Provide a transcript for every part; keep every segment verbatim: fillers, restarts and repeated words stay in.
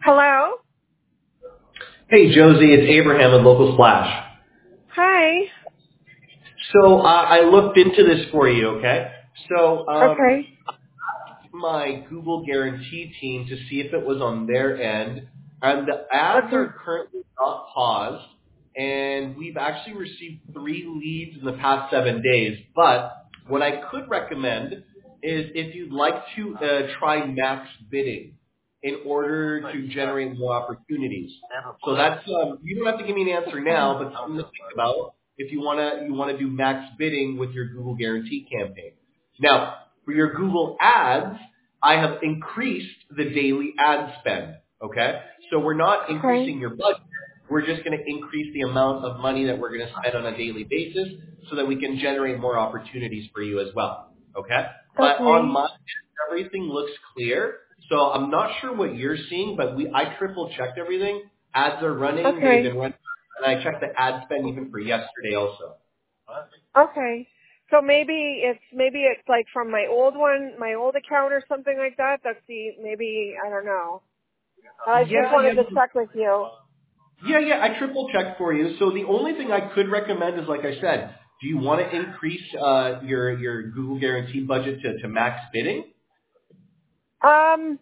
Hello? Hey, Josie, it's Abraham at Local Splash. Hi. So uh, I looked into this for you, okay? So um, Okay. my Google Guarantee team to see if it was on their end, and the ads Okay. are currently not paused, and we've actually received three leads in the past seven days. But what I could recommend is if you'd like to uh, try max bidding in order to generate more opportunities. So that's um, you don't have to give me an answer now, but something to think about if you wanna you wanna do max bidding with your Google Guarantee campaign. Now, for your Google Ads, I have increased the daily ad spend. Okay, so we're not Okay. increasing your budget. We're just going to increase the amount of money that we're going to spend on a daily basis so that we can generate more opportunities for you as well. Okay, but on Okay. my end, everything looks clear. So I'm not sure what you're seeing, but we I triple checked everything. Ads are running. They've Okay. been running, and I checked the ad spend even for yesterday also. Okay. So maybe it's maybe it's like from my old one, my old account or something like that. That's the maybe I don't know. I just Yeah, wanted to yeah. check with you. Yeah, yeah, I triple checked for you. So the only thing I could recommend is, like I said, do you want to increase uh, your your Google Guarantee budget to, to max bidding? Um,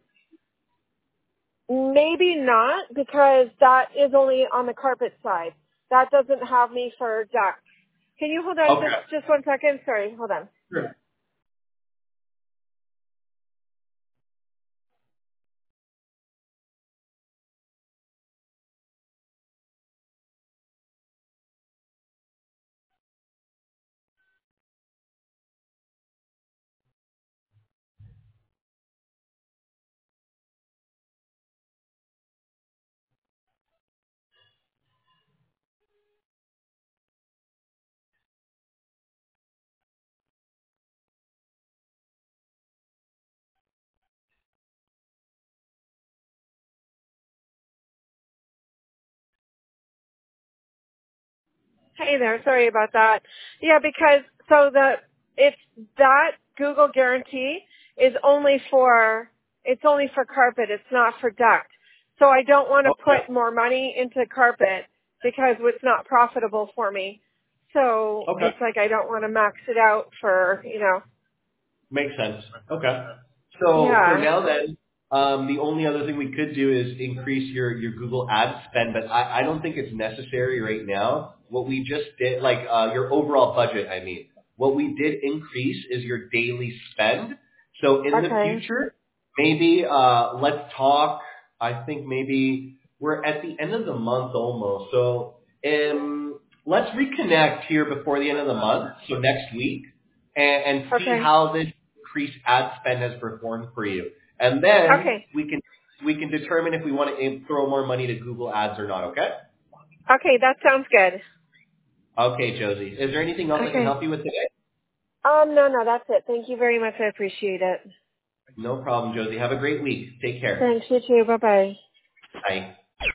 maybe not because that is only on the carpet side. That doesn't have me for ducks. Can you hold on Okay. just just one second? Sorry, hold on. Sure. Hey there, sorry about that. Yeah, because so the if that Google guarantee is only for it's only for carpet, it's not for duct. So I don't want to Okay. put more money into carpet because it's not profitable for me. So Okay. it's like I don't want to max it out for, you know. Makes sense. Okay. So for Yeah. now then, um, the only other thing we could do is increase your, your Google ad spend, but I, I don't think it's necessary right now. What we just did, like uh, your overall budget, I mean, what we did increase is your daily spend. So in the Okay. future, maybe uh, let's talk, I think maybe we're at the end of the month almost. So um, let's reconnect here before the end of the month, so next week, and, and see Okay. how this increased ad spend has performed for you. And then Okay. we can we can determine if we want to throw more money to Google Ads or not, okay? Okay, that sounds good. Okay, Josie. Is there anything else I can Okay. help you with today? Um, no, no, that's it. Thank you very much. I appreciate it. No problem, Josie. Have a great week. Take care. Thanks, you too. Bye bye. Bye.